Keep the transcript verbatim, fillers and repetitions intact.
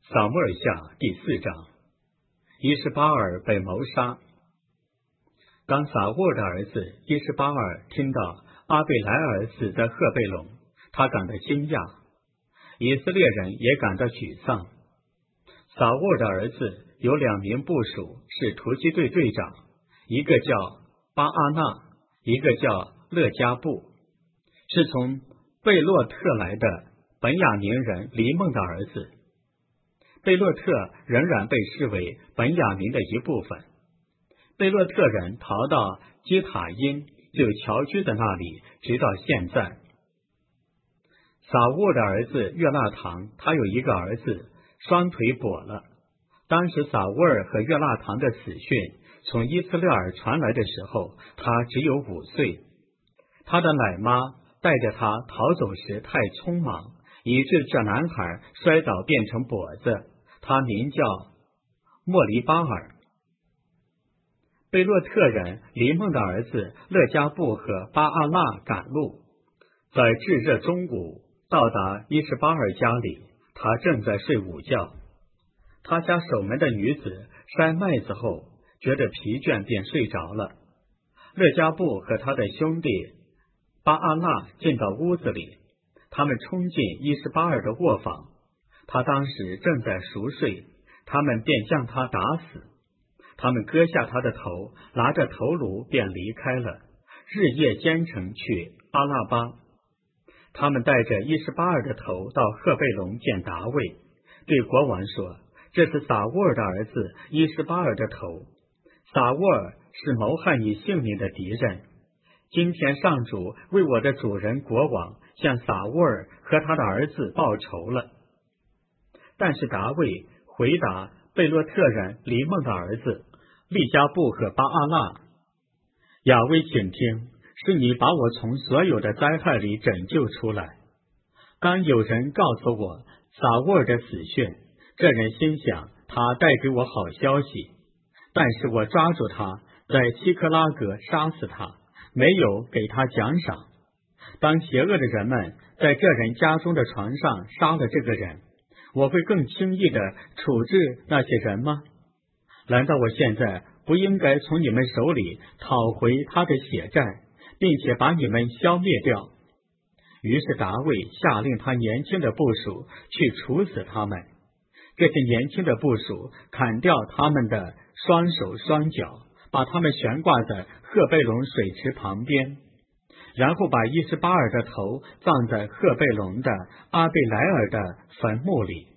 撒母耳下第四章，伊施巴尔被谋杀。当撒乌尔的儿子伊施巴尔听到阿贝莱尔死在赫贝龙，他感到惊讶，以色列人也感到沮丧。撒乌尔的儿子有两名部属是突击队队长，一个叫巴阿纳，一个叫勒加布，是从贝洛特来的本雅明人黎梦的儿子。贝洛特仍然被视为本雅明的一部分。贝洛特人逃到基塔因，就侨居在那里，直到现在。撒乌的儿子约纳堂，他有一个儿子，双腿跛了。当时撒乌尔和约纳堂的死讯从伊斯列尔传来的时候，他只有五岁。他的奶妈带着他逃走时太匆忙，以致这男孩摔倒变成跛子。他名叫莫黎巴尔。贝洛特人黎梦的儿子勒加布和巴阿纳赶路，在炙热中午到达伊施巴尔家里，他正在睡午觉。他家守门的女子筛麦子后觉得疲倦，便睡着了。勒加布和他的兄弟巴阿纳进到屋子里，他们冲进伊施巴尔的卧房，他当时正在熟睡，他们便将他打死。他们割下他的头，拿着头颅便离开了，日夜兼程去阿拉巴。他们带着伊施巴尔的头到赫贝龙见达卫，对国王说，这是撒乌尔的儿子伊施巴尔的头。撒乌尔是谋害你性命的敌人。今天上主为我的主人国王向撒乌尔和他的儿子报仇了。但是达卫回答贝洛特人黎梦的儿子利加布和巴阿纳，亚威，请听，是你把我从所有的灾害里拯救出来。刚有人告诉我撒乌尔的死讯，这人心想他带给我好消息，但是我抓住他，在希克拉格杀死他，没有给他奖赏。当邪恶的人们在这人家中的床上杀了这个人，我会更轻易地处置那些人吗？难道我现在不应该从你们手里讨回他的血债，并且把你们消灭掉？于是达卫下令他年轻的部属去处死他们。这些年轻的部属砍掉他们的双手双脚，把他们悬挂在赫贝龙水池旁边，然后把伊施巴尔的头葬在赫贝龙的阿贝莱尔的坟墓里。